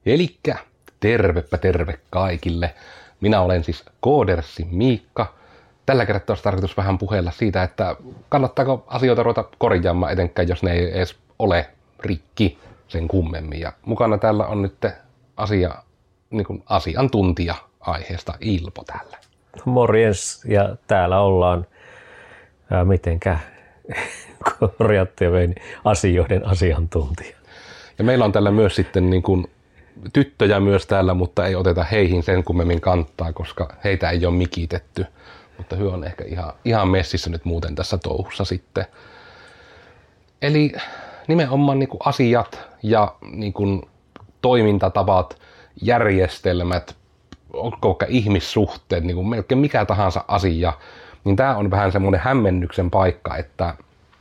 Elikkä tervepä terve kaikille. Minä olen siis Koodersin Miikka. Tällä kertaa olisi tarkoitus vähän puhella siitä, että kannattaako asioita ruveta korjaamaan etenkään, jos ne ei edes ole rikki sen kummemmin. Ja mukana täällä on nyt asiantuntija aiheesta Ilpo täällä. Morjens, ja täällä ollaan mitenkä korjattavien asioiden asiantuntija. Ja meillä on täällä myös sitten tyttöjä myös täällä, mutta ei oteta heihin sen kummemmin kantaa, koska heitä ei ole mikitetty. Mutta hyö on ehkä ihan messissä nyt muuten tässä touhussa sitten. Eli nimenomaan asiat ja toimintatavat, järjestelmät, onko vaikka ihmissuhteet, melkein mikä tahansa asia, niin tämä on vähän semmoinen hämmennyksen paikka, että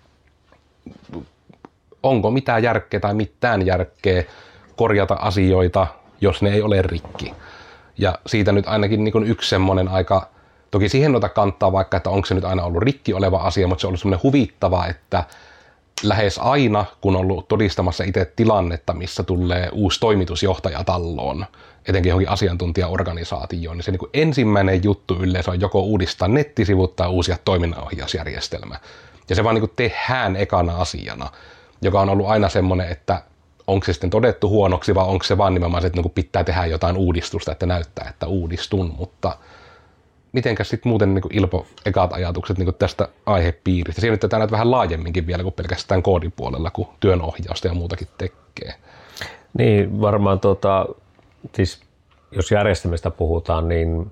onko mitään järkeä tai mitään järkeä korjata asioita, jos ne ei ole rikki. Ja siitä nyt ainakin yksi semmoinen aika, toki siihen ota kantaa vaikka, että onko se nyt aina ollut rikki oleva asia, mutta se on ollut semmoinen huvittava, että lähes aina, kun on ollut todistamassa itse tilannetta, missä tulee uusi toimitusjohtaja talloon, etenkin johonkin asiantuntijaorganisaatioon, niin se ensimmäinen juttu yleensä on joko uudistaa nettisivut tai uusia toiminnanohjausjärjestelmä. Ja se vaan tehdään ekana asiana, joka on ollut aina semmoinen, että onko se sitten todettu huonoksi vai onko se vaan nimenomaan se, että pitää tehdä jotain uudistusta, että näyttää, että uudistun. Mutta mitenkäs sitten muuten Ilpo ekat ajatukset tästä aihepiiristä? Siinä nyt näet vähän laajemminkin vielä kuin pelkästään koodipuolella, kun työnohjausta ja muutakin tekee. Niin, varmaan siis jos järjestelmistä puhutaan, niin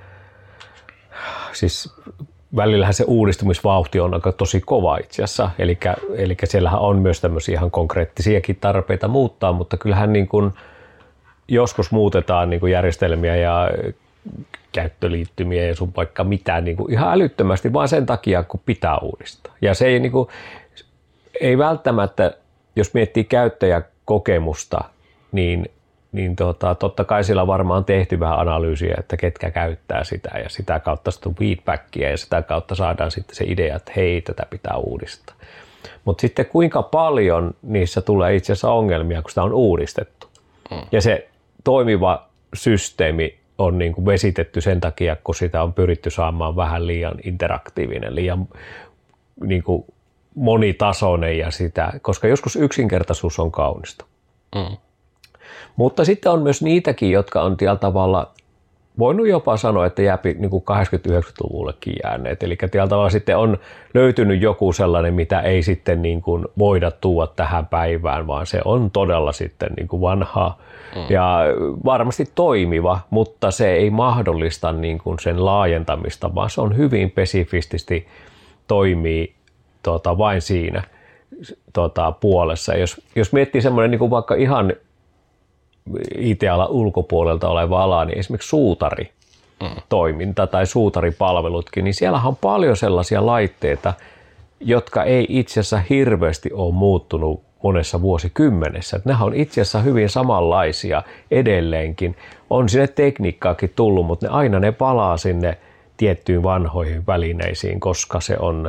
siis välillähän se uudistumisvauhti on aika tosi kova itse asiassa, eli siellähän on myös tämmöisiä ihan konkreettisiakin tarpeita muuttaa, mutta kyllähän joskus muutetaan järjestelmiä ja käyttöliittymiä ja sun vaikka mitään ihan älyttömästi, vaan sen takia, kun pitää uudistaa. Ja se ei välttämättä, jos miettii käyttäjäkokemusta, niin totta kai sillä varmaan on tehty vähän analyysiä, että ketkä käyttää sitä ja sitä kautta sitten feedbackia ja sitä kautta saadaan sitten se idea, että hei, tätä pitää uudistaa. Mutta sitten kuinka paljon niissä tulee itse asiassa ongelmia, kun sitä on uudistettu. Ja se toimiva systeemi on vesitetty sen takia, kun sitä on pyritty saamaan vähän liian interaktiivinen, liian monitasoinen ja sitä, koska joskus yksinkertaisuus on kaunista. Mutta sitten on myös niitäkin, jotka on tällä tavalla, voinut jopa sanoa, että jää 80-90-luvullekin jääneet. Eli tällä tavalla sitten on löytynyt joku sellainen, mitä ei sitten voida tuoda tähän päivään, vaan se on todella sitten vanha ja varmasti toimiva, mutta se ei mahdollista sen laajentamista, vaan se on hyvin spesifististi toimii vain siinä puolessa. Jos miettii semmoinen vaikka ihan IT-alan ulkopuolelta oleva ala, niin esimerkiksi suutaritoiminta tai suutaripalvelutkin, niin siellähän on paljon sellaisia laitteita, jotka ei itse asiassa hirveästi ole muuttunut monessa vuosikymmenessä. Nehän on itse asiassa hyvin samanlaisia edelleenkin. On sinne tekniikkaakin tullut, mutta aina ne palaa sinne tiettyyn vanhoihin välineisiin, koska se on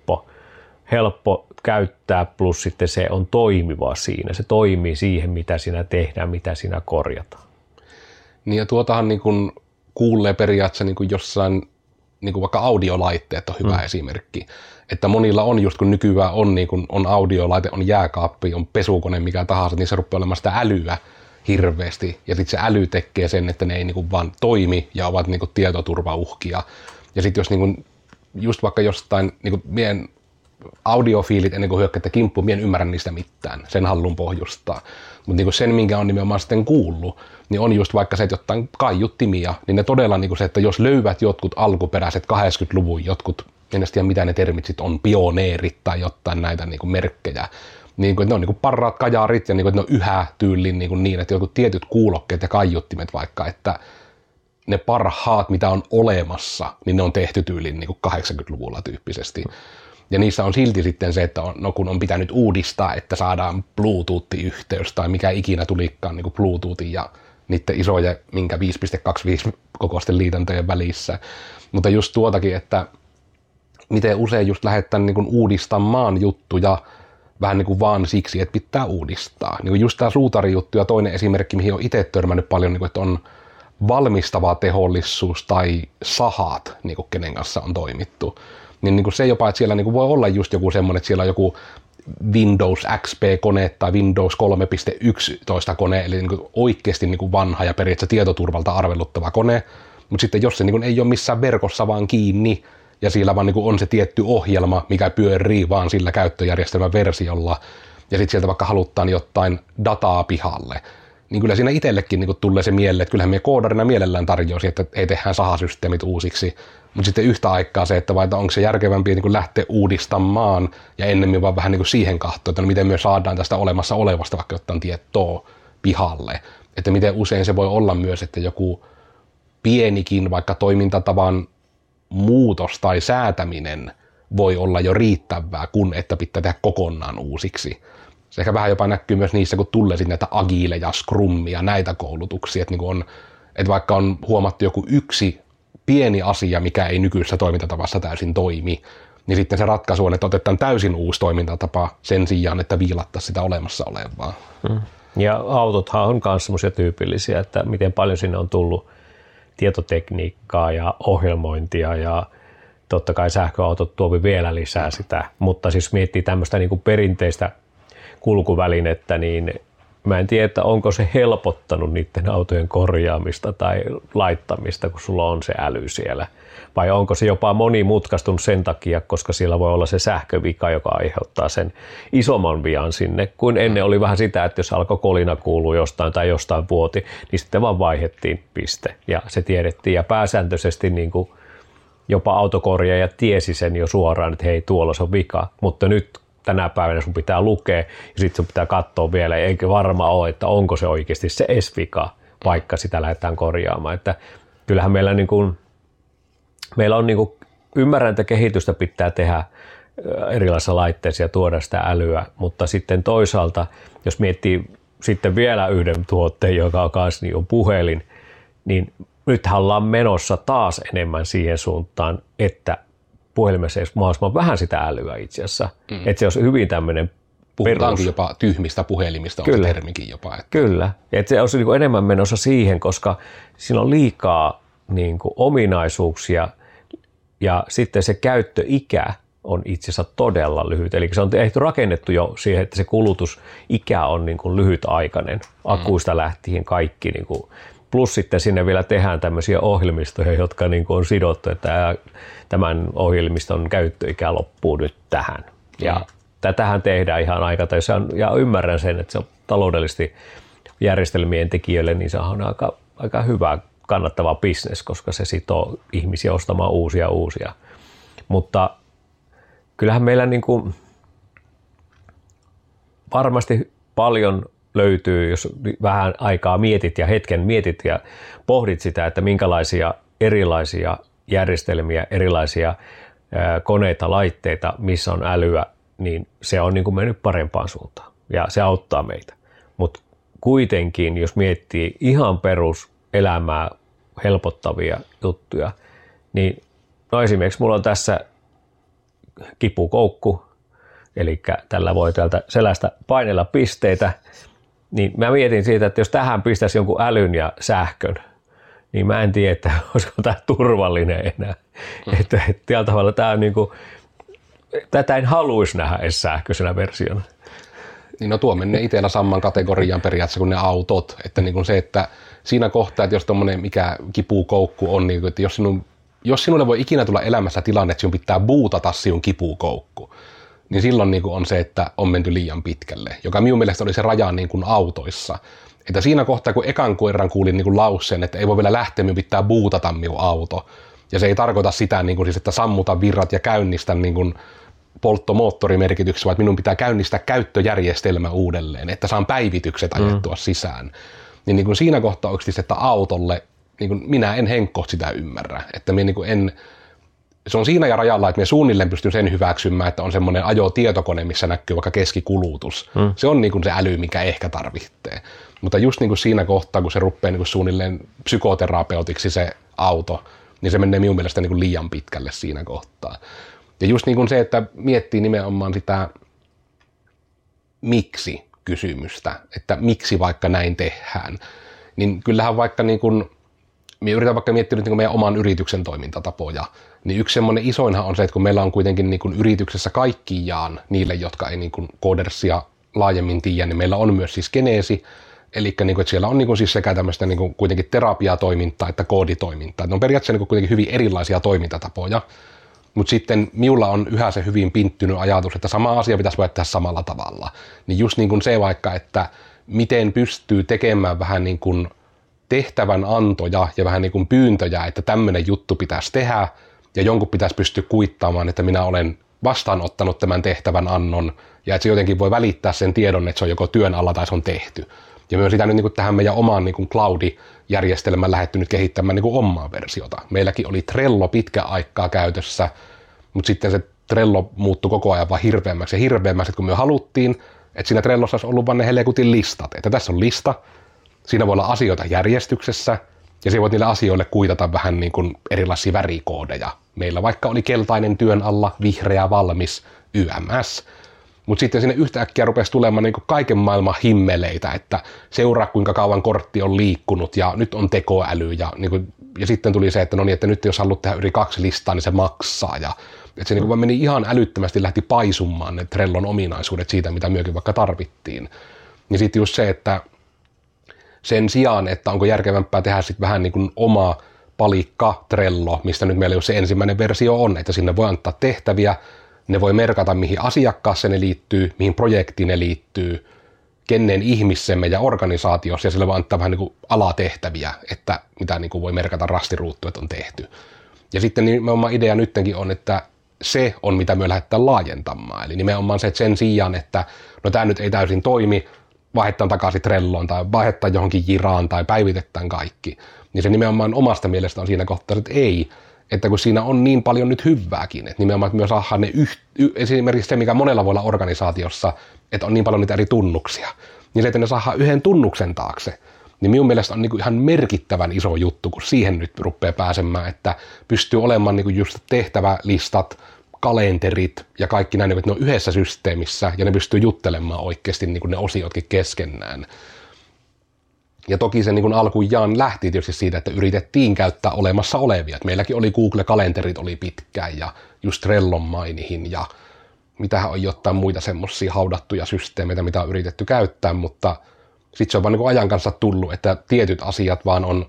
helppo käyttää, plus sitten se on toimiva siinä. Se toimii siihen, mitä siinä tehdään, mitä siinä korjataan. Niin ja tuotahan kuulee periaatteessa jossain, vaikka audiolaitteet on hyvä esimerkki. Että monilla on just kun nykyään on audiolaite, on jääkaappi, on pesukone, mikä tahansa, niin se rupeaa olemaan sitä älyä hirveästi. Ja sitten se äly tekee sen, että ne ei vaan toimi ja ovat tietoturvauhkia. Ja sitten jos just vaikka jostain, meidän audiofiilit ennen kuin hyökkäätte kimppuun, minä en ymmärrä niistä mitään, sen haluan pohjustaa. Mutta sen, minkä on nimenomaan sitten kuullut, niin on just vaikka se, että jotain kaiuttimia, niin ne todella se, että jos löydät jotkut alkuperäiset 80-luvun jotkut, en tiedä mitä ne termit sitten on, pioneerit tai jotain näitä merkkejä, niin että ne on parhaat kajaarit ja että ne on yhä tyylin niin, että jotkut tietyt kuulokkeet ja kaiuttimet vaikka, että ne parhaat, mitä on olemassa, niin ne on tehty tyylin 80-luvulla tyyppisesti. Ja niissä on silti sitten se, että kun on pitänyt uudistaa, että saadaan Bluetooth-yhteys tai mikä ikinä tulikaan Bluetoothin ja niiden isoja, minkä 5.25 kokoisten liitäntöjen välissä. Mutta just tuotakin, että miten usein just lähdetään uudistamaan juttuja vähän niin kuin vaan siksi, että pitää uudistaa. Niin kuin just tämä suutarijuttu ja toinen esimerkki, mihin olen itse törmännyt paljon, niin kuin, että on valmistava tehollisuus tai sahat, niin kuin kenen kanssa on toimittu. Niin kuin se jopa, että siellä niin kuin voi olla just joku semmoinen, että siellä on joku Windows XP-kone tai Windows 3.11 kone, eli niin kuin oikeasti niin kuin vanha ja periaatteessa tietoturvalta arveluttava kone, mutta sitten jos se niin kuin ei ole missään verkossa vaan kiinni, ja siellä vaan niin kuin on se tietty ohjelma, mikä pyörii vaan sillä käyttöjärjestelmän versiolla, ja sitten sieltä vaikka halutaan jotain dataa pihalle, niin kyllä siinä itsellekin niin tulee se mieleen, että kyllähän me koodarina mielellään tarjoaisi, että ei tehdään sahasysteemit uusiksi, mutta sitten yhtä aikaa se, että onko se järkevämpi niin lähteä uudistamaan ja ennemmin vaan vähän niin kuin siihen kahtoon, että no miten me saadaan tästä olemassa olevasta vaikka jotain tietoa pihalle. Että miten usein se voi olla myös, että joku pienikin vaikka toimintatavan muutos tai säätäminen voi olla jo riittävää, kun että pitää tehdä kokonaan uusiksi. Se ehkä vähän jopa näkyy myös niissä, kun tulee sitten näitä agileja, scrummia, näitä koulutuksia, että, niin että vaikka on huomattu joku yksi pieni asia, mikä ei nykyisessä toimintatavassa täysin toimi, niin sitten se ratkaisu on, että otetaan täysin uusi toimintatapa sen sijaan, että viilattaisiin sitä olemassa olevaa. Ja autothan on myös semmoisia tyypillisiä, että miten paljon sinne on tullut tietotekniikkaa ja ohjelmointia ja totta kai sähköautot tuovi vielä lisää sitä, mutta siis miettii tämmöistä niin kuin perinteistä kulkuvälinettä, niin mä en tiedä, että onko se helpottanut niiden autojen korjaamista tai laittamista, kun sulla on se äly siellä. Vai onko se jopa monimutkaistunut sen takia, koska siellä voi olla se sähkövika, joka aiheuttaa sen isomman vian sinne, kuin ennen oli vähän sitä, että jos alkoi kolina kuulua jostain tai jostain vuoti, niin sitten vaan vaihdettiin piste. Ja se tiedettiin ja pääsääntöisesti niin kuin jopa autokorjaaja tiesi sen jo suoraan, että hei, tuolla se on vika, mutta nyt tänä päivänä sun pitää lukea ja sitten sun pitää katsoa vielä, eikä varma ole, että onko se oikeasti se S-vika, vaikka sitä lähdetään korjaamaan. Että kyllähän meillä, meillä on, ymmärrän, että kehitystä pitää tehdä erilaisissa laitteissa ja tuoda sitä älyä, mutta sitten toisaalta, jos miettii sitten vielä yhden tuotteen, joka on kanssa on puhelin, niin nythän ollaan menossa taas enemmän siihen suuntaan, että puhelimessa ei ole mahdollisimman vähän sitä älyä itse asiassa. Että se olisi hyvin tämmöinen puhutaankin jopa tyhmistä puhelimista, on se termikin jopa. Että. Kyllä, että se olisi enemmän menossa siihen, koska siinä on liikaa ominaisuuksia ja sitten se käyttöikä on itse asiassa todella lyhyt. Eli se on rakennettu jo siihen, että se kulutusikä on lyhytaikainen. Akuista lähtien kaikki. Plus sitten sinne vielä tehdään tämmöisiä ohjelmistoja, jotka on sidottu, että tämän ohjelmiston käyttöikä loppuu nyt tähän. Ja tätähän tehdään ihan aikataulussa. Ja ymmärrän sen, että se on taloudellisesti järjestelmien tekijöille, niin se on aika hyvä kannattava business, koska se sitoo ihmisiä ostamaan uusia. Mutta kyllähän meillä varmasti paljon löytyy, jos vähän aikaa hetken mietit ja pohdit sitä, että minkälaisia erilaisia järjestelmiä, erilaisia koneita, laitteita, missä on älyä, niin se on mennyt parempaan suuntaan ja se auttaa meitä. Mutta kuitenkin, jos miettii ihan peruselämää helpottavia juttuja, niin esimerkiksi mulla on tässä kipukoukku, eli tällä voi täältä selästä painella pisteitä, niin mä mietin siitä, että jos tähän pistäisi jonkun älyn ja sähkön, niin mä en tiedä, että olisiko tämä turvallinen enää. Että tällä tavalla tämä on tätä en haluaisi nähdä edes sähköisenä versiona. Niin tuo menee itsellä saman kategoriaan periaatteessa kuin ne autot, että se, että siinä kohtaa, että jos tommoinen mikä kipukoukku on, että jos sinulle voi ikinä tulla elämässä tilanne, että sinun pitää bootata sinun kipukoukku, niin silloin on se, että on menty liian pitkälle, joka minun mielestä oli se raja autoissa. Että siinä kohtaa, kun ekan kerran kuulin lauseen, että ei voi vielä lähteä, minun pitää bootata minun auto, ja se ei tarkoita sitä, siis, että sammuta virrat ja käynnistä polttomoottorimerkityksessä, vaan että minun pitää käynnistää käyttöjärjestelmä uudelleen, että saan päivitykset ajettua sisään. Niin siinä kohtaa oikeasti, että autolle, minä en henkkoht sitä ymmärrä, että minä se on siinä ja rajalla, että me suunnilleen pystyn sen hyväksymään, että on semmoinen ajotietokone, missä näkyy vaikka keskikulutus. Se on se äly, mikä ehkä tarvitsee. Mutta just siinä kohtaa, kun se rupeaa suunnilleen psykoterapeutiksi se auto, niin se menee minun mielestä liian pitkälle siinä kohtaa. Ja just se, että miettii nimenomaan sitä miksi-kysymystä, että miksi vaikka näin tehdään, niin kyllähän vaikka niin kuin, minä yritän vaikka miettiä nyt niin kuin meidän oman yrityksen toimintatapoja, niin yksi semmoinen isoinhan on se, että kun meillä on kuitenkin niin kuin yrityksessä kaikkiaan niille, jotka ei niin kuin Codersia laajemmin tiedä, niin meillä on myös siis Geneesi, eli niin kuin, että siellä on niin kuin siis sekä tämmöistä niin kuin kuitenkin terapiatoimintaa että kooditoimintaa. Ne on periaatteessa niin kuin kuitenkin hyvin erilaisia toimintatapoja, mutta sitten minulla on yhä se hyvin pinttynyt ajatus, että sama asia pitäisi voida tehdä samalla tavalla. Niin just niin kuin se vaikka, että miten pystyy tekemään vähän niin kuin tehtävän antoja ja vähän niin kuin pyyntöjä, että tämmöinen juttu pitäisi tehdä ja jonkun pitäisi pystyä kuittaamaan, että minä olen vastaanottanut tämän tehtävän annon ja että se jotenkin voi välittää sen tiedon, että se on joko työn alla tai se on tehty. Ja myös sitä nyt niin kuin tähän meidän omaan niin kuin cloud-järjestelmään lähdetty nyt kehittämään niin kuin omaa versiota. Meilläkin oli Trello pitkä aikaa käytössä, mutta sitten se Trello muuttui koko ajan vaan hirveämmäksi ja hirveämmäksi, kun me haluttiin, että siinä Trellossa olisi ollut vain ne helekutin listat. Että tässä on lista, siinä voi olla asioita järjestyksessä ja se voit niille asioille kuitata vähän niin kuin erilaisia värikoodeja. Meillä vaikka oli keltainen työn alla, vihreä valmis, YMS. Mutta sitten sinne yhtäkkiä rupesi tulemaan niin kuin kaiken maailman himmeleitä, että seuraa kuinka kauan kortti on liikkunut ja nyt on tekoäly. Ja sitten tuli se, että no niin, että nyt jos haluat tehdä yli 2 listaa, niin se maksaa. Ja että se niin kuin meni ihan älyttömästi, lähti paisumaan ne Trellon ominaisuudet siitä, mitä myöskin vaikka tarvittiin. Niin sitten just se, että sen sijaan, että onko järkevämpää tehdä sitten vähän niin kuin oma palikka Trello, mistä nyt meillä jo se ensimmäinen versio on, että sinne voi antaa tehtäviä, ne voi merkata, mihin asiakkaaseen ne liittyy, mihin projektiin ne liittyy, kenen ihmisemme ja organisaatiossa, ja sillä voi antaa vähän niin kuin alatehtäviä, että mitä niin kuin voi merkata rastiruuttu, että on tehty. Ja sitten nimenomaan idea nyttenkin on, että se on, mitä me lähdetään laajentamaan. Eli nimenomaan se, että sen sijaan, että no tämä nyt ei täysin toimi, vaihdetaan takaisin Trelloon tai vaihdetaan johonkin Jiraan tai päivitetään kaikki, niin se nimenomaan omasta mielestä on siinä kohtaa, että ei, että kun siinä on niin paljon nyt hyvääkin, että nimenomaan että myös saadaan ne esimerkiksi se, mikä monella voi olla organisaatiossa, että on niin paljon niitä eri tunnuksia, niin se, että ne saadaan yhden tunnuksen taakse, niin minun mielestä on niin kuin ihan merkittävän iso juttu, kun siihen nyt rupeaa pääsemään, että pystyy olemaan niin kuin just tehtävälistat, kalenterit ja kaikki näin, että ne on yhdessä systeemissä ja ne pystyy juttelemaan oikeasti niin kuin ne osiotkin keskenään. Ja toki se niin kuin alkujaan lähti tietysti siitä, että yritettiin käyttää olemassa olevia. Et meilläkin oli Google-kalenterit oli pitkään ja just Trellon mainihin ja mitähän on jotain muita semmoisia haudattuja systeemeitä, mitä on yritetty käyttää, mutta sitten se on vaan niin kuin ajan kanssa tullut, että tietyt asiat vaan on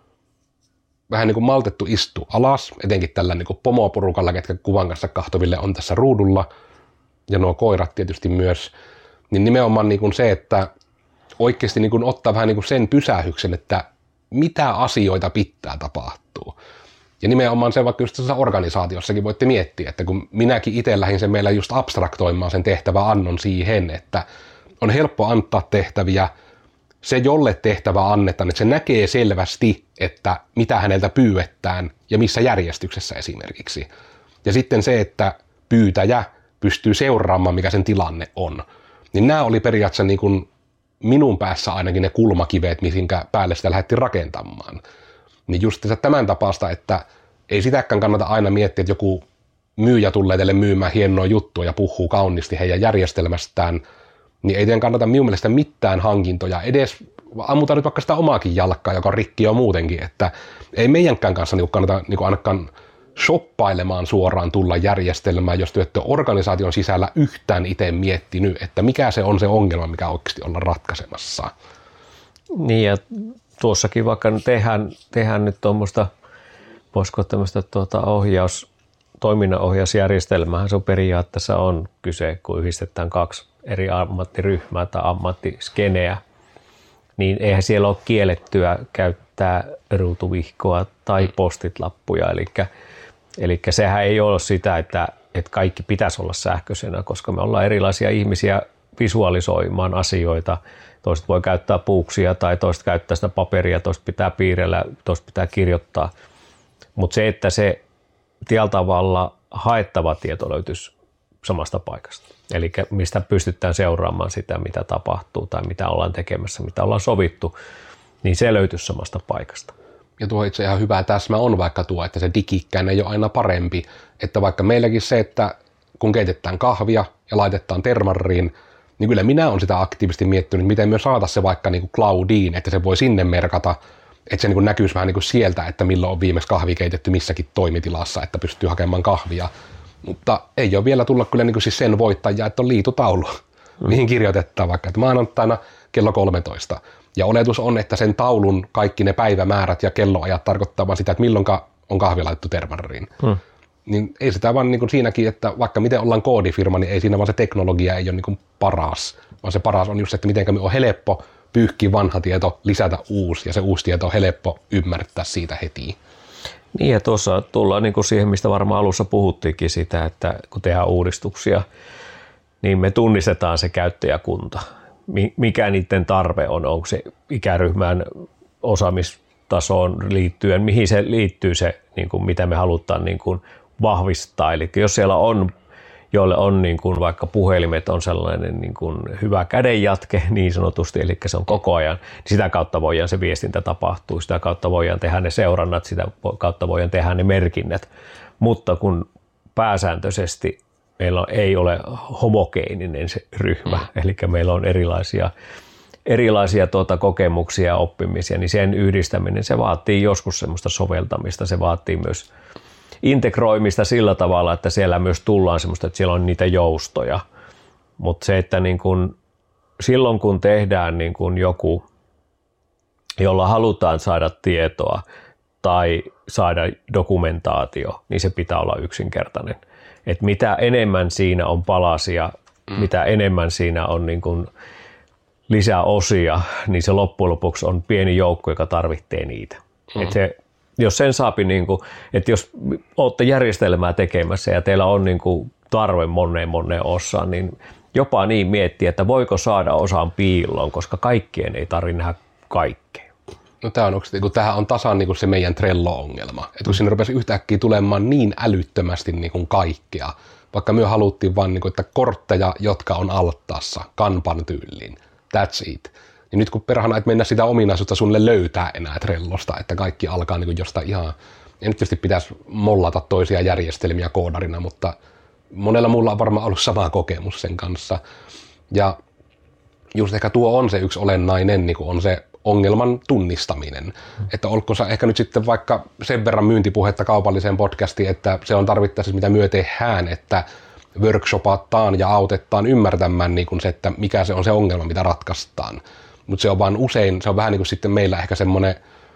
vähän niin kuin maltettu istua alas, etenkin tällä niin kuin pomoporukalla, ketkä kuvan kanssa kahtoville on tässä ruudulla, ja nuo koirat tietysti myös, niin nimenomaan niin kuin se, että oikeasti niin kuin ottaa vähän niin kuin sen pysähyksen, että mitä asioita pitää tapahtua. Ja nimenomaan se, vaikka just tässä organisaatiossakin voitte miettiä, että kun minäkin itse lähdin sen meillä just abstraktoimaan sen tehtäväannon siihen, että on helppo antaa tehtäviä, se jolle tehtävä annetaan, että se näkee selvästi, että mitä häneltä pyydetään ja missä järjestyksessä esimerkiksi. Ja sitten se, että pyytäjä pystyy seuraamaan, mikä sen tilanne on. Niin nämä oli periaatteessa niin kuin minun päässä ainakin ne kulmakivet, mihinkä päälle sitä lähdettiin rakentamaan. Niin just tämän tapaista, että ei sitäkään kannata aina miettiä, että joku myyjä tulee teille myymään hienoa juttua ja puhuu kauniisti heidän järjestelmästään, niin ei teidän kannata minun mielestä mitään hankintoja, edes ammutaan nyt vaikka sitä omaakin jalkaa, joka on rikki jo muutenkin, että ei meidänkään kanssa kannata ainakaan shoppailemaan suoraan tulla järjestelmään, jos te ette organisaation sisällä yhtään itse miettinyt, että mikä se on se ongelma, mikä oikeasti ollaan ratkaisemassa. Niin ja tuossakin vaikka tehdään nyt tuommoista, voisiko tämmöistä toiminnanohjausjärjestelmää, se on periaatteessa on kyse, kun yhdistetään 2 eri ammattiryhmää tai ammattiskeneä, niin eihän siellä ole kiellettyä käyttää ruutuvihkoa tai postitlappuja, eli sehän ei ole sitä, että kaikki pitäisi olla sähköisenä, koska me ollaan erilaisia ihmisiä visualisoimaan asioita. Toiset voi käyttää puuksia tai toiset käyttää sitä paperia, toiset pitää piirrellä, toiset pitää kirjoittaa. Mutta se, että se tällä tavalla haettava tieto löytyisi samasta paikasta. Eli mistä pystytään seuraamaan sitä, mitä tapahtuu tai mitä ollaan tekemässä, mitä ollaan sovittu, niin se löytyisi samasta paikasta. Ja tuo itse ihan hyvä täsmä on vaikka tuo, että se digikkään ei ole aina parempi. Että vaikka meilläkin se, että kun keitetään kahvia ja laitetaan termariin, niin kyllä minä olen sitä aktiivisesti miettinyt, miten me saataisiin se vaikka niin kuin cloudiin, että se voi sinne merkata, että se niin kuin näkyisi vähän niin kuin sieltä, että milloin on viimeksi kahvi keitetty missäkin toimitilassa, että pystyy hakemaan kahvia. Mutta ei ole vielä tulla kyllä niin kuin siis sen voittajia, että on liitutaulu, mihin kirjoitetaan vaikka, että maanantaina kello 13. Ja oletus on, että sen taulun kaikki ne päivämäärät ja kelloajat tarkoittaa vaan sitä, että milloinka on kahvi laitettu termariin. Niin ei sitä vaan niin kuin siinäkin, että vaikka miten ollaan koodifirma, niin ei siinä vaan se teknologia ei ole niin kuin paras, vaan se paras on just se, että miten on helppo pyyhkiä vanha tieto, lisätä uusi, ja se uusi tieto on helppo ymmärtää siitä heti. Niin, ja tuossa tullaan niin kuin siihen, mistä varmaan alussa puhuttiinkin sitä, että kun tehdään uudistuksia, niin me tunnistetaan se käyttäjäkunta. Mikä niiden tarve on, onko se ikäryhmän osaamistasoon liittyen, mihin se liittyy se, niin kuin mitä me halutaan niin kuin vahvistaa. Eli jos siellä on, joille on niin kuin vaikka puhelimet on sellainen niin kuin hyvä kädenjatke niin sanotusti, eli se on koko ajan, niin sitä kautta voidaan se viestintä tapahtuu, sitä kautta voidaan tehdä ne seurannat, sitä kautta voidaan tehdä ne merkinnät, mutta kun pääsääntöisesti meillä ei ole homogeeninen se ryhmä, eli meillä on erilaisia kokemuksia ja oppimisia, niin sen yhdistäminen, se vaatii joskus semmoista soveltamista, se vaatii myös integroimista sillä tavalla, että siellä myös tullaan semmoista, että siellä on niitä joustoja, mutta se, että niin kun, silloin kun tehdään niin kun joku, jolla halutaan saada tietoa tai saada dokumentaatio, niin se pitää olla yksinkertainen. Et mitä enemmän siinä on palasia, mitä enemmän siinä on niin kun lisäosia, niin se loppujen lopuksi on pieni joukko, joka tarvitsee niitä. Et se, jos sen saapi, niin kuin, että jos olette järjestelmää tekemässä ja teillä on niin kuin tarve moneen osaan, niin jopa niin miettiä, että voiko saada osaan piiloon, koska kaikkien ei tarvitse nähdä kaikkea. No tämähän on tasan niin kuin se meidän Trello-ongelma. Että kun sinne rupesi yhtäkkiä tulemaan niin älyttömästi niin kuin kaikkea, vaikka me haluttiin vaan, niin kuin, että kortteja, jotka on alttaassa, kanban tyyliin, that's it. Ja nyt kun perhana, että mennä sitä ominaisuutta sulle löytää enää Trellosta, että kaikki alkaa niin kuin jostain ihan, ja nyt tietysti pitäisi mollata toisia järjestelmiä koodarina, mutta monella muulla on varmaan ollut sama kokemus sen kanssa. Ja just ehkä tuo on se yksi olennainen, niin kuin on se ongelman tunnistaminen. Että olko sä ehkä nyt sitten vaikka sen verran myyntipuhetta kaupalliseen podcastiin, että se on tarvittaessa mitä myö tehdään, että workshopataan ja autetaan ymmärtämään niin kuin se, että mikä se on se ongelma, mitä ratkaistaan. Mutta se on vaan usein, se on vähän niin kuin sitten meillä ehkä semmoinen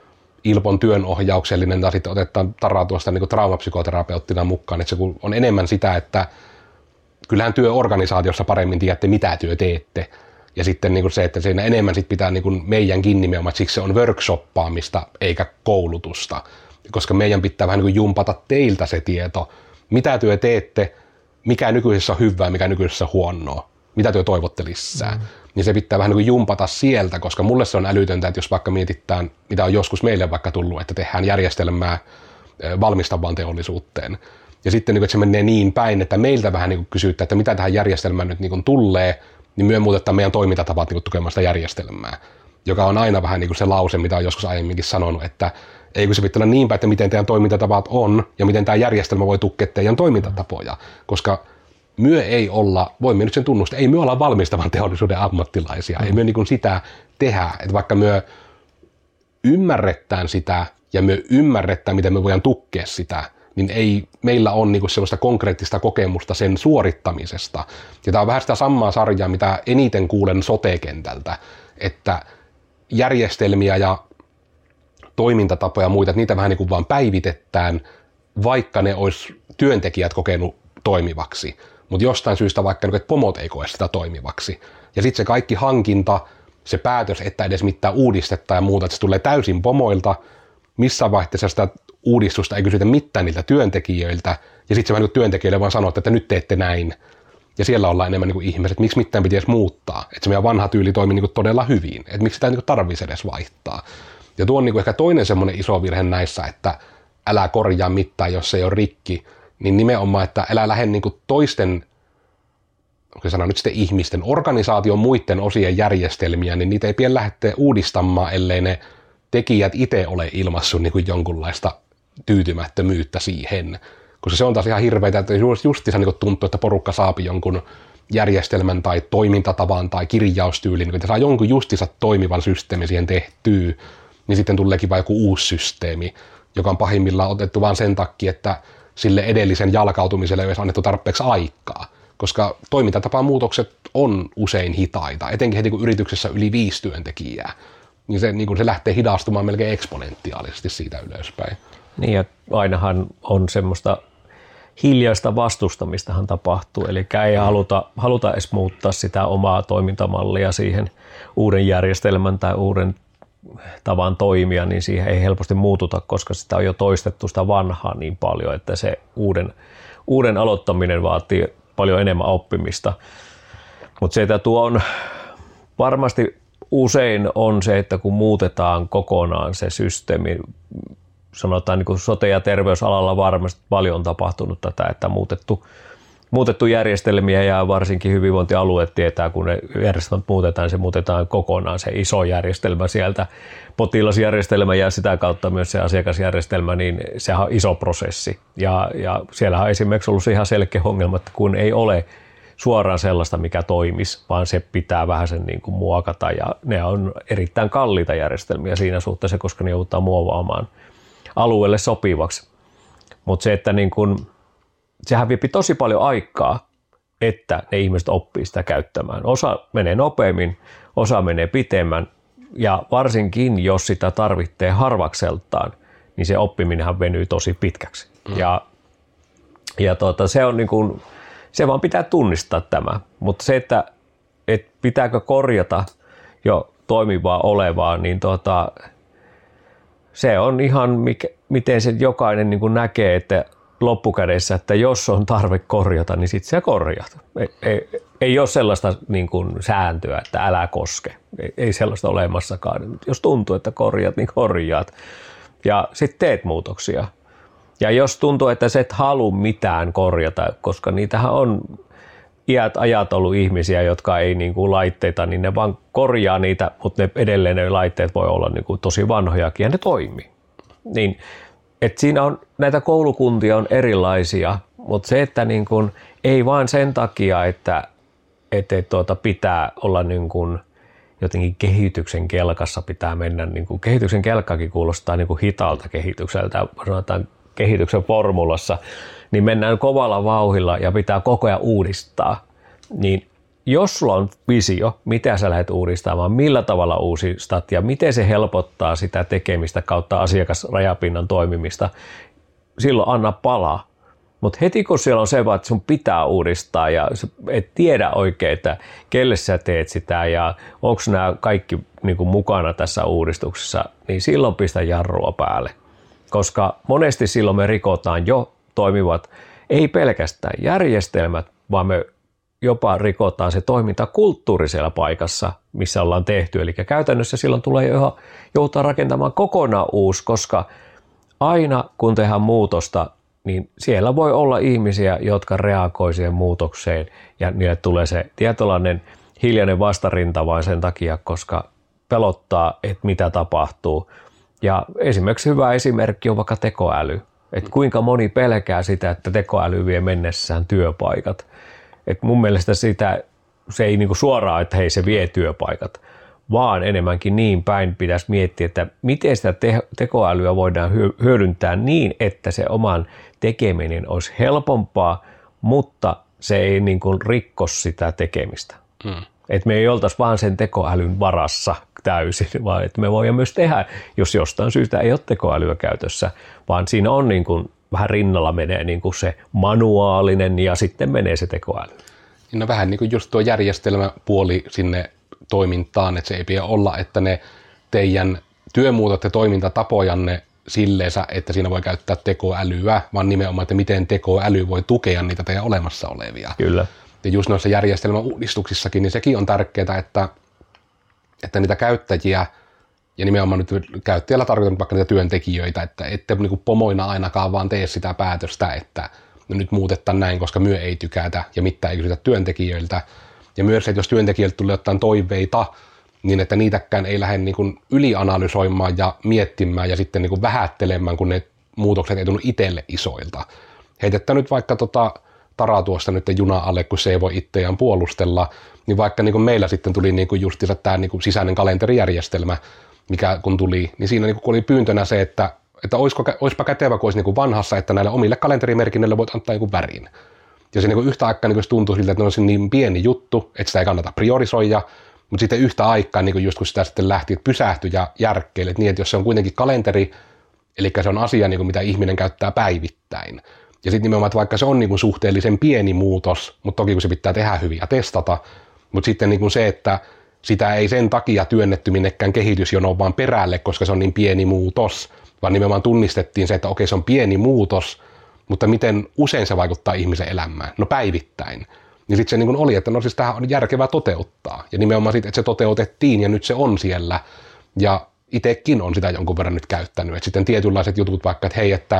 Ilpon työnohjauksellinen, tai sitten otetaan Tara tuosta niin kuin traumapsykoterapeuttina mukaan, että se on enemmän sitä, että kyllähän työorganisaatiossa paremmin tiedätte, mitä työ teette, ja sitten niin kuin se, että siinä enemmän sit pitää niin kuin meidänkin nimenomaan, että siksi se on workshoppaamista eikä koulutusta, koska meidän pitää vähän niin kuin jumpata teiltä se tieto, mitä työ teette, mikä nykyisessä on hyvää, mikä nykyisessä on huonoa, mitä työ toivotte lisää. Niin se pitää vähän niin kuin jumpata sieltä, koska mulle se on älytöntä, että jos vaikka mietitään, mitä on joskus meille vaikka tullut, että tehdään järjestelmää valmistavaan teollisuuteen. Ja sitten, että se menee niin päin, että meiltä vähän niin kuin kysytään, että mitä tähän järjestelmään nyt niin kuin tulee, niin myö muutetaan meidän toimintatavat niin kuin tukemaan sitä järjestelmää. Joka on aina vähän niin kuin se lause, mitä on joskus aiemminkin sanonut, että ei kun se pitää olla niin päin, että miten teidän toimintatavat on ja miten tämä järjestelmä voi tukea teidän toimintatapoja, koska myö ei olla, voimme nyt sen tunnustaa, ei myö olla valmistavan teollisuuden ammattilaisia, ei myö niin kuin sitä tehdä, että vaikka myö ymmärretään sitä ja myö ymmärretään, miten me voidaan tukea sitä, niin ei meillä ole niin kuin sellaista konkreettista kokemusta sen suorittamisesta. Ja tämä on vähän sitä samaa sarjaa, mitä eniten kuulen sote-kentältä, että järjestelmiä ja toimintatapoja ja muita, että niitä vähän niin kuin vaan päivitetään, vaikka ne olisi työntekijät kokenut toimivaksi. Mutta jostain syystä vaikka, että pomot ei koe sitä toimivaksi. Ja sitten se kaikki hankinta, se päätös, että edes mitään uudistetaan ja muuta, että se tulee täysin pomoilta, missä vaihteessa sitä uudistusta ei kysytä mitään niiltä työntekijöiltä, ja sitten se vähän niin työntekijöille vaan sanoo, että nyt teette näin. Ja siellä ollaan enemmän niin kuin ihmiset, että miksi mitään pitäisi muuttaa, että se meidän vanha tyyli toimii niin kuin todella hyvin, että miksi sitä ei niin kuin tarvitsisi edes vaihtaa. Ja tuo on niin kuin ehkä toinen semmoinen iso virhe näissä, että älä korjaa mitään, jos se ei ole rikki, niin nimenomaan, että älä lähde niin kuin toisten, sanon nyt sitten ihmisten, organisaation muiden osien järjestelmiä, niin niitä ei pidä lähteä uudistamaan, ellei ne tekijät itse ole ilmassut niin kuin jonkunlaista tyytymättömyyttä siihen. Koska se on taas ihan hirveätä, että justiinsa niin tuntuu, että porukka saapi jonkun järjestelmän tai toimintatavan tai kirjaustyylin, niin kun saa jonkun justiinsa toimivan systeemin siihen tehtyä, niin sitten tuleekin vain joku uusi systeemi, joka on pahimmillaan otettu vain sen takia, että sille edellisen jalkautumiselle ei olisi annettu tarpeeksi aikaa, koska toimintatapamuutokset on usein hitaita, etenkin heti kun yrityksessä yli 5 työntekijää, niin se lähtee hidastumaan melkein eksponentiaalisesti siitä ylöspäin. Niin ja ainahan on semmoista hiljaista vastustamistahan tapahtuu, eli ei haluta edes muuttaa sitä omaa toimintamallia siihen uuden järjestelmän tai uuden tavan toimia, niin siihen ei helposti muututa, koska sitä on jo toistettu sitä vanhaa niin paljon, että se uuden aloittaminen vaatii paljon enemmän oppimista. Mutta se, että tuo on varmasti usein on se, että kun muutetaan kokonaan se systeemi, sanotaan niin kuin sote- ja terveysalalla varmasti paljon on tapahtunut tätä, että muutettu järjestelmiä ja varsinkin hyvinvointialueet tietää, kun ne järjestelmät muutetaan, se muutetaan kokonaan se iso järjestelmä sieltä, potilasjärjestelmä ja sitä kautta myös se asiakasjärjestelmä, niin sehän on iso prosessi. Ja siellähän on esimerkiksi ollut ihan selkeä ongelma, että kun ei ole suoraan sellaista, mikä toimisi, vaan se pitää vähän sen niin kuin muokata ja ne on erittäin kalliita järjestelmiä siinä suhteessa, koska ne joudutaan muovaamaan alueelle sopivaksi. Mutta se, että niin kun, sehän vie tosi paljon aikaa, että ne ihmiset oppii sitä käyttämään. Osa menee nopeammin, osa menee pitemmän ja varsinkin, jos sitä tarvitsee harvakseltaan, niin se oppiminenhan venyy tosi pitkäksi. Se on niin kun, se vaan pitää tunnistaa tämä, mutta se, että pitääkö korjata jo toimivaa olevaa, niin se on ihan miten se jokainen niin kuin näkee, että loppukädessä, että jos on tarve korjata, niin sitten se korjat. Ei ole sellaista niin kuin sääntöä, että älä koske. Ei sellaista olemassakaan. Jos tuntuu, että korjat, niin korjaat. Ja sitten teet muutoksia. Ja jos tuntuu, että sä et halua mitään korjata, koska niitähän on ajat ollut ihmisiä, jotka ei niin kuin laitteita, niin ne vaan korjaa niitä, mutta ne edelleen ne laitteet voi olla niin kuin tosi vanhojakin ja ne toimii. Niin, että siinä on näitä koulukuntia on erilaisia, mutta se, että niin kuin, ei vaan sen takia, että pitää olla niin kuin jotenkin kehityksen kelkassa pitää mennä, niin kuin kehityksen kelkkakin kuulostaa niin kuin hitaalta kehitykseltä, sanotaan kehityksen formulassa, niin mennään kovalla vauhdilla ja pitää koko ajan uudistaa. Niin jos sulla on visio, mitä sä lähdet uudistamaan, millä tavalla uudistat ja miten se helpottaa sitä tekemistä kautta asiakasrajapinnan toimimista, silloin anna palaa. Mutta heti kun siellä on se, että sun pitää uudistaa ja et tiedä oikein, että kelle sä teet sitä ja onko nämä kaikki niin kuin mukana tässä uudistuksessa, niin silloin pistä jarrua päälle. Koska monesti silloin me rikotaan jo toimivat, ei pelkästään järjestelmät, vaan me jopa rikotaan se toimintakulttuuri siellä paikassa, missä ollaan tehty. Eli käytännössä silloin tulee joutua rakentamaan kokonaan uusi, koska aina kun tehdään muutosta, niin siellä voi olla ihmisiä, jotka reagoi siihen muutokseen ja niille tulee se tietynlainen hiljainen vastarinta vain sen takia, koska pelottaa, että mitä tapahtuu. Ja esimerkiksi hyvä esimerkki on vaikka tekoäly. Että kuinka moni pelkää sitä, että tekoäly vie mennessään työpaikat. Että mun mielestä se ei niinku suoraan, että hei se vie työpaikat, vaan enemmänkin niin päin pitäisi miettiä, että miten sitä tekoälyä voidaan hyödyntää niin, että se oman tekeminen olisi helpompaa, mutta se ei niinku rikko sitä tekemistä. Että me ei oltaisi vaan sen tekoälyn varassa täysin, vaan että me voidaan myös tehdä, jos jostain syystä ei ole tekoälyä käytössä, vaan siinä on niin kuin, vähän rinnalla menee niin kuin se manuaalinen ja sitten menee se tekoäly. No vähän niin kuin just tuo järjestelmäpuoli sinne toimintaan, että se ei pidä olla, että ne teidän työmuutot ja toimintatapojanne silleensä, että siinä voi käyttää tekoälyä, vaan nimenomaan, että miten tekoäly voi tukea niitä teidän olemassa olevia. Kyllä. Ja just noissa järjestelmäuudistuksissakin, niin sekin on tärkeää, että niitä käyttäjiä, ja nimenomaan nyt käyttäjällä tarkoitan vaikka niitä työntekijöitä, että ette niin kuin pomoina ainakaan vaan tee sitä päätöstä, että no nyt muutetaan näin, koska myö ei tykätä ja mitään ei kysytä työntekijöiltä. Ja myös, että jos työntekijöiltä tulee jotain toiveita, niin että niitäkään ei lähde niin kuin ylianalysoimaan ja miettimään ja sitten niin kuin vähättelemään, kun ne muutokset ei tullut itselle isoilta. Heitettä nyt vaikka Tara tuossa nyt juna alle, kun se ei voi itseään puolustella, niin vaikka niin kuin meillä sitten tuli niin kuin justiinsa tämä niin kuin sisäinen kalenterijärjestelmä, mikä kun tuli, niin siinä niin kuin oli pyyntönä se, että olisipa kätevä, kun olisi niin kuin vanhassa, että näille omille kalenterimerkinnöille voit antaa joku värin. Ja se niin kuin yhtä aikaa niin kuin tuntui siltä, että ne on niin pieni juttu, että sitä ei kannata priorisoida, mutta sitten yhtä aikaa, niin kuin just kun sitä sitten lähti, että pysähtyi ja järkkeili, että niin, että jos se on kuitenkin kalenteri, eli se on asia, niin kuin mitä ihminen käyttää päivittäin. Ja sitten nimenomaan, että vaikka se on niin kuin suhteellisen pieni muutos, mutta toki kun se pitää tehdä hyvin ja testata, mutta sitten niin kuin se, että sitä ei sen takia työnnetty minnekään kehitysjonoon vaan perälle, koska se on niin pieni muutos, vaan nimenomaan tunnistettiin se, että okei, se on pieni muutos, mutta miten usein se vaikuttaa ihmisen elämään? No päivittäin. Ja sitten se niin kuin oli, että no siis tämähän on järkevää toteuttaa. Ja nimenomaan sitten, että se toteutettiin ja nyt se on siellä. Ja itsekin on sitä jonkun verran nyt käyttänyt. Että sitten tietynlaiset jutut vaikka, että hei, että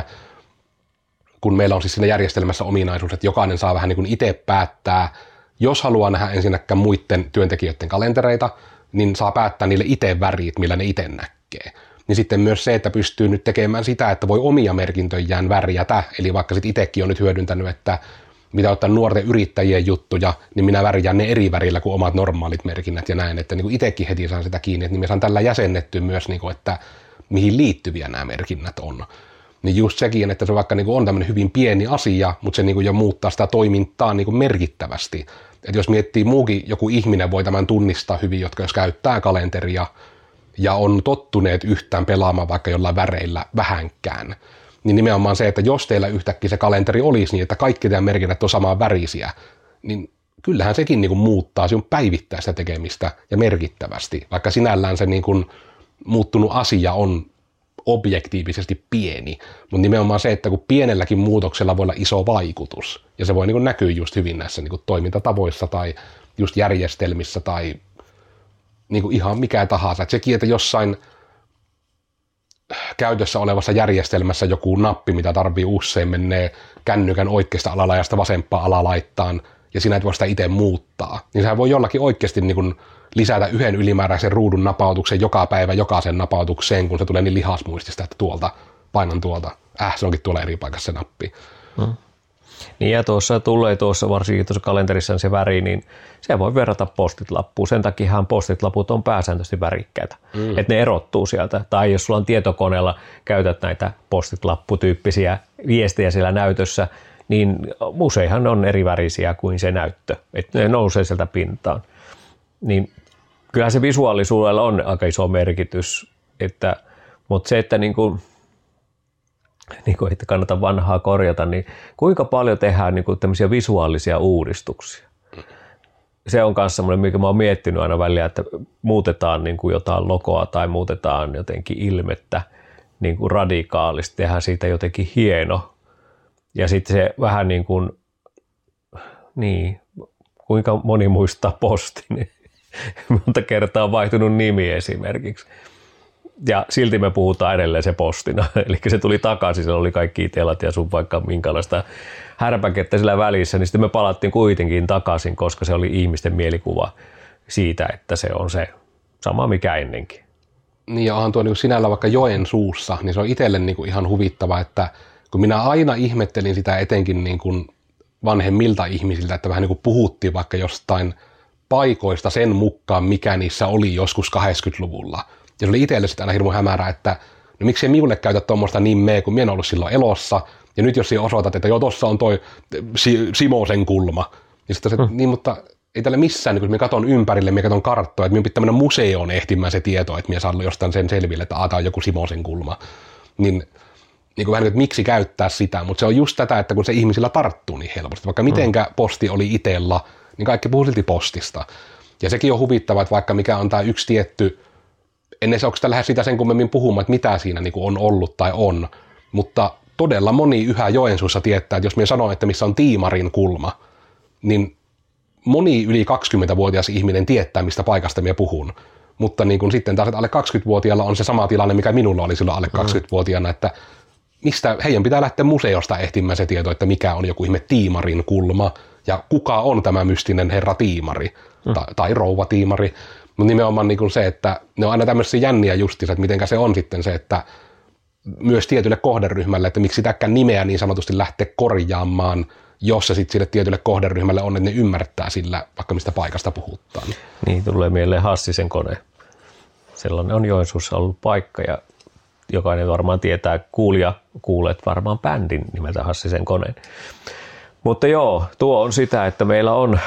kun meillä on siis siinä järjestelmässä ominaisuus, että jokainen saa vähän niin kuin itse päättää, jos haluaa nähdä ensinnäkään muiden työntekijöiden kalentereita, niin saa päättää niille itse värit, millä ne itse näkee. Niin sitten myös se, että pystyy nyt tekemään sitä, että voi omia merkintöjään värjätä, eli vaikka sitten itsekin on nyt hyödyntänyt, että mitä ottaa nuorten yrittäjien juttuja, niin minä värjään ne eri värillä kuin omat normaalit merkinnät ja näin, että niin itsekin heti saan sitä kiinni, että niin me saan tällä jäsennetty myös, niin kuin, että mihin liittyviä nämä merkinnät on. Niin just sekin, että se vaikka niin kuin on tämmöinen hyvin pieni asia, mutta se niin kuin jo muuttaa sitä toimintaa niin kuin merkittävästi. Että jos miettii muukin, joku ihminen voi tämän tunnistaa hyvin, jotka jos käyttää kalenteria ja on tottuneet yhtään pelaamaan vaikka jollain väreillä vähänkään, niin nimenomaan se, että jos teillä yhtäkkiä se kalenteri olisi niin, että kaikki teidän merkinnät on samaa värisiä, niin kyllähän sekin niin kuin muuttaa sinun päivittäistä tekemistä ja merkittävästi, vaikka sinällään se niin kuin muuttunut asia on objektiivisesti pieni, mutta nimenomaan se, että kun pienelläkin muutoksella voi olla iso vaikutus, ja se voi niin kuin näkyä just hyvin näissä niin kuin toimintatavoissa tai just järjestelmissä tai niin kuin ihan mikä tahansa. Että sekin, että jossain käytössä olevassa järjestelmässä joku nappi, mitä tarvii usein, menee kännykän oikeasta alalaidasta vasempaan alalaittaan, ja sinä et voi sitä itse muuttaa, niin sehän voi jollakin oikeasti niin kuin lisätä yhden ylimääräisen ruudun napautuksen joka päivä jokaisen napautukseen, kun se tulee niin lihasmuistista, että tuolta painan tuolta. Se onkin tuolla eri paikassa se nappi. Niin ja tuossa varsinkin tuossa kalenterissa se väri, niin se voi verrata postit-lappuun. Sen takiahan postit-laput on pääsääntöisesti värikkäitä, että ne erottuu sieltä. Tai jos sulla on tietokoneella, käytät näitä postit-lapputyyppisiä viestejä siellä näytössä, niin useinhan on eri värisiä kuin se näyttö, että ne nousee sieltä pintaan. Niin kyllähän se visuaalisuudella on aika iso merkitys, mutta se, että niin kuin että kannata vanhaa korjata, niin kuinka paljon tehdään niin kuin tämmöisiä visuaalisia uudistuksia? Se on myös semmoinen, mikä mä oon miettinyt aina välillä, että muutetaan niin kuin jotain logoa tai muutetaan jotenkin ilmettä niin kuin radikaalisti, tehdään siitä jotenkin hieno. Ja sitten se vähän niin kuin, kuinka moni muistaa Postin, monta kertaa on vaihtunut nimi esimerkiksi. Ja silti me puhutaan edelleen se Postina, eli se tuli takaisin, siellä oli kaikki itelat ja sun vaikka minkälaista härpäkettä sillä välissä, niin sitten me palattiin kuitenkin takaisin, koska se oli ihmisten mielikuva siitä, että se on se sama mikä ennenkin. Niin ja onhan tuo niin sinällä vaikka Joensuussa, niin se on itselle niin kuin ihan huvittava, että kun minä aina ihmettelin sitä etenkin niin kuin vanhemmilta ihmisiltä, että vähän niin kuin puhuttiin vaikka jostain paikoista sen mukaan, mikä niissä oli joskus 80-luvulla. Ja se oli itselle sitten aina hirmu hämärä, että no miksei minulle käytä tuommoista nimeä, kun minä en ollut silloin elossa. Ja nyt jos osoitat, että joo, tuossa on toi Simosen kulma. Ja sitten se, niin mutta ei tällä missään, niin kun minä katson ympärille, minä katson karttoja, että minun pitää mennä museoon ehtimään se tieto, että minä saan jostain sen selville, että tämä on joku Simosen kulma. Niin kuin vähän, että miksi käyttää sitä, mutta se on just tätä, että kun se ihmisillä tarttuu niin helposti. Vaikka mitenkä posti oli itsellä, niin kaikki puhuu silti postista. Ja sekin on huvittava, että vaikka mikä on tämä yksi tietty, ennen se onko sitä lähde sitä sen kummemmin puhumaan, että mitä siinä niin kuin on ollut tai on, mutta todella moni yhä Joensuussa tietää, että jos minä sanon, että missä on Tiimarin kulma, niin moni yli 20-vuotias ihminen tietää, mistä paikasta minä puhun. Mutta niin kuin sitten taas, että alle 20-vuotiaalla on se sama tilanne, mikä minulla oli silloin alle 20-vuotiaana, että mistä heidän pitää lähteä museosta ehtimään se tieto, että mikä on joku ihme Tiimarin kulma ja kuka on tämä mystinen herra Tiimari tai rouva Tiimari. Mutta nimenomaan niin kuin se, että ne on aina tämmöisiä jänniä justiinsa, että mitenkä se on sitten se, että myös tietylle kohderyhmälle, että miksi sitäkään nimeä niin sanotusti lähteä korjaamaan, jos se sitten sille tietylle kohderyhmälle on, että ne ymmärtää sillä, vaikka mistä paikasta puhutaan. Niin, tulee mieleen Hassisen kone. Sellainen on Joensuussa ollut paikka ja jokainen varmaan tietää, kuulet varmaan bändin nimeltä Hassisen koneen. Mutta joo, tuo on sitä, että meillä on,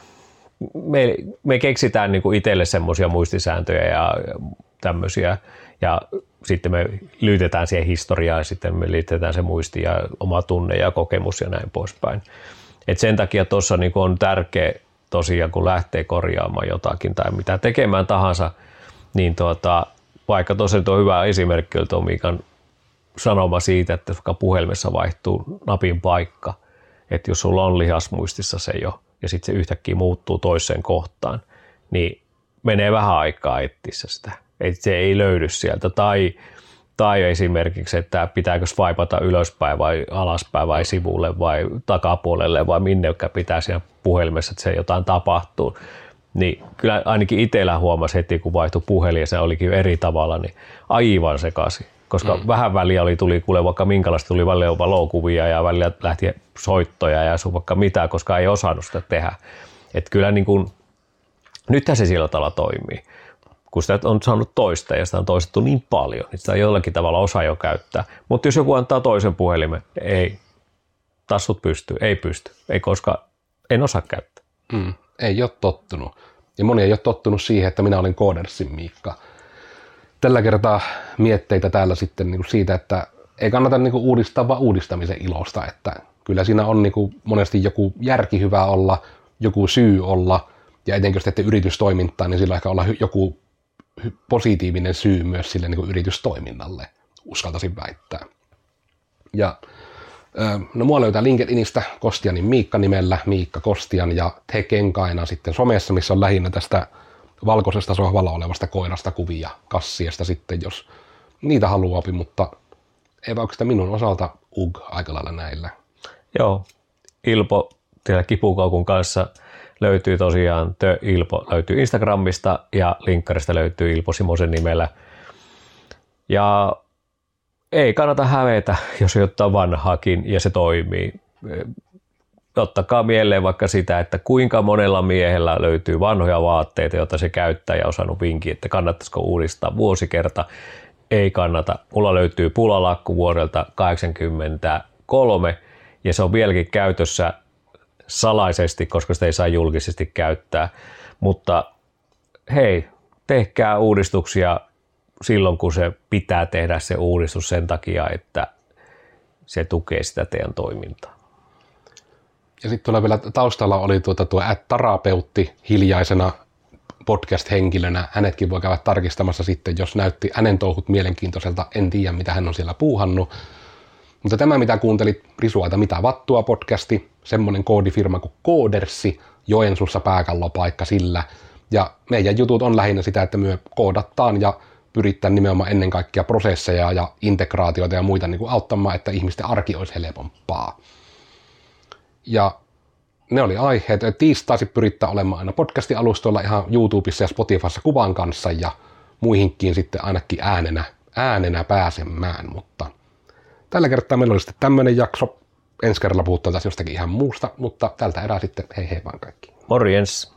me keksitään niin kuin itselle semmoisia muistisääntöjä ja tämmöisiä ja sitten me liitetään siihen historiaan ja sitten me liitetään se muisti ja oma tunne ja kokemus ja näin poispäin. Et sen takia tuossa niin on tärkeä tosiaan, kun lähtee korjaamaan jotakin tai mitä tekemään tahansa, niin vaikka tosiaan tuo hyvä esimerkki oli tuo Miikan sanoma siitä, että vaikka puhelimessa vaihtuu napin paikka, että jos sulla on lihasmuistissa se jo ja sitten se yhtäkkiä muuttuu toiseen kohtaan, niin menee vähän aikaa etsissä sitä. Että se ei löydy sieltä. Tai esimerkiksi, että pitääkö swipata ylöspäin vai alaspäin vai sivulle vai takapuolelle vai minnekä pitää siinä puhelimessa, että se jotain tapahtuu. Niin kyllä ainakin itsellä huomasi heti, kun vaihtui puhelin ja se olikin eri tavalla, niin aivan sekaisin. Koska vähän väliä tuli kuule vaikka minkälaista, tuli välillä valokuvia ja välillä lähti soittoja ja sun vaikka mitä, koska ei osannut sitä tehdä. Että kyllä niin kuin, nythän se sillä tavalla toimii. Kun sitä on saanut toista ja sitä on toistettu niin paljon, niin sitä jollakin tavalla osaa jo käyttää. Mutta jos joku antaa toisen puhelimen, ei, tassut pystyy, ei koska en osaa käyttää. Ei ole tottunut. Ja moni ei ole tottunut siihen, että minä olen Codersin Miikka. Tällä kertaa mietteitä täällä sitten niin kuin siitä, että ei kannata niin kuin uudistaa vaan uudistamisen ilosta, että kyllä siinä on niin kuin monesti joku järki hyvä olla, joku syy olla, ja etenkin jos teette yritystoimintaa, niin sillä ehkä olla joku positiivinen syy myös sille niin kuin yritystoiminnalle, uskaltaisin väittää. Ja no mua löytää LinkedInistä Kostianin Miikka nimellä, Miikka Kostian, ja Tekenkaina sitten somessa, missä on lähinnä tästä valkoisesta sohvalla olevasta koirasta kuvia kassiesta sitten, jos niitä haluaa, mutta ei vaan sitä minun osalta aika lailla näillä. Joo, Ilpo siellä Kipukaukun kanssa löytyy tosiaan, Ilpo löytyy Instagramista ja linkkarista löytyy Ilpo Simosen nimellä. Ja ei kannata hävetä, jos jotain vanhaakin ja se toimii. Ottakaa mieleen vaikka sitä, että kuinka monella miehellä löytyy vanhoja vaatteita, joita se käyttää ja osannut vinkin, että kannattaisiko uudistaa vuosikerta. Ei kannata. Mulla löytyy pulalakku vuodelta 1983 ja se on vieläkin käytössä salaisesti, koska sitä ei saa julkisesti käyttää. Mutta hei, tehkää uudistuksia silloin, kun se pitää tehdä se uudistus sen takia, että se tukee sitä teidän toimintaa. Ja sitten tuolla vielä taustalla oli tuo @tarapeutti hiljaisena podcast-henkilönä. Hänetkin voi käydä tarkistamassa sitten, jos näytti hänen touhut mielenkiintoiselta. En tiedä, mitä hän on siellä puuhannut. Mutta tämä, mitä kuuntelit Risuaita mitä vattua podcasti, semmoinen koodifirma kuin Codersi, Joensuussa pääkallopaikka sillä. Ja meidän jutut on lähinnä sitä, että me koodataan ja pyritään nimenomaan ennen kaikkea prosesseja ja integraatioita ja muita niin kuin auttamaan, että ihmisten arki olisi helpompaa. Ja ne oli aiheet. Tiistaisin pyrittää olemaan aina podcasti-alustoilla ihan YouTubessa ja Spotifyssa kuvan kanssa ja muihinkin sitten ainakin äänenä pääsemään. Mutta tällä kertaa meillä oli sitten tämmöinen jakso. Ensi kerralla puhutaan taas jostakin ihan muusta, mutta tältä erää sitten hei hei vaan kaikki. Morjens!